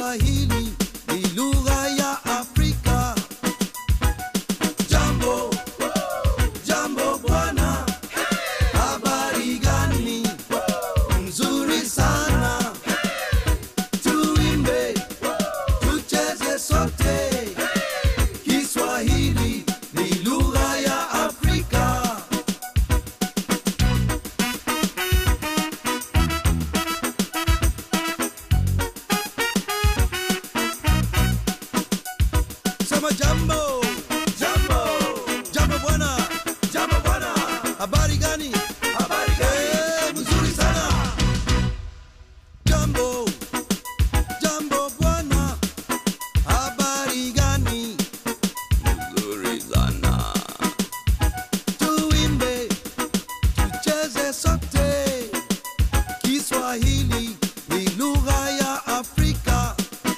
Kiswahili ni lugha ya Afrika. Jambo, jambo bwana, habari gani? Nzuri sana. Tuimbe, tucheze sote. Kiswahili ni lugha ya Afrika. Sema jambo, jambo, jambo bwana, jambo bwana, habari gani? Habari gani? Mzuri sana. Jambo, jambo bwana, habari gani? Mzuri sana. Tuimbe, tucheze sote. Kiswahili ni lugha ya Afrika.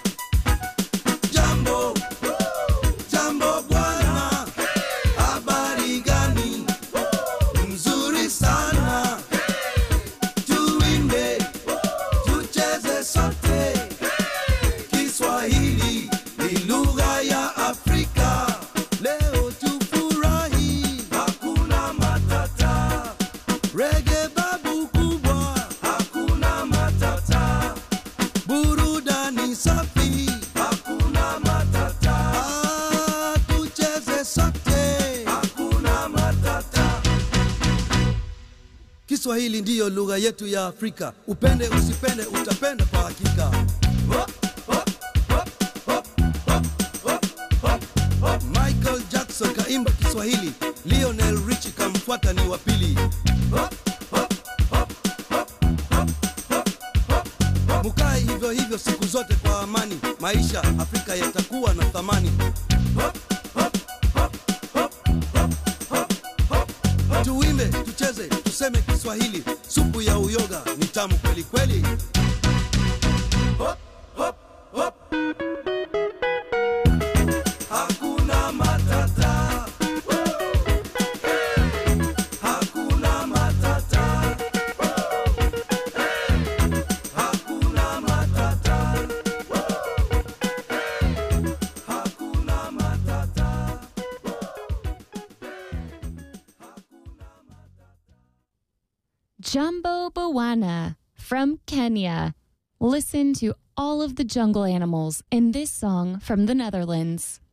Jambo, jambo bwana, habari gani? Mzuri sana. Tuimbe, tucheze sote. Kiswahili ni lugha ya Afrika. Leo tufurahi, hakuna matata. Reggae babu kubwa, hakuna matata. Burudani safi, hakuna matata. Tucheze sote, hakuna matata. Kiswahili ndiyo lugha yetu ya Afrika. Upende usipende, utapenda kwa hakika. Hop, hop, hop, hop, hop, hop, hop, hop. Michael Jackson kaimba Kiswahili, Lionel Richie kamfuata ni wa pili. Hop, hop, hop, hop, hop, hop, hop, hop. Mukae hivyo hivyo siku zote kwa amani, maisha Afrika yatakuwa na thamani. Hop, hop, hop, hop, hop, hop, hop, hop. Tuimbe, tucheze, tuseme Kiswahili, supu ya uyoga ni tamu kweli kweli. Hop, hop, hop. Hakuna matata. Hakuna matata. Hakuna matata. Hakuna matata. Jambo Bawana from Kenya. Listen to all of the jungle animals in this song from the Netherlands.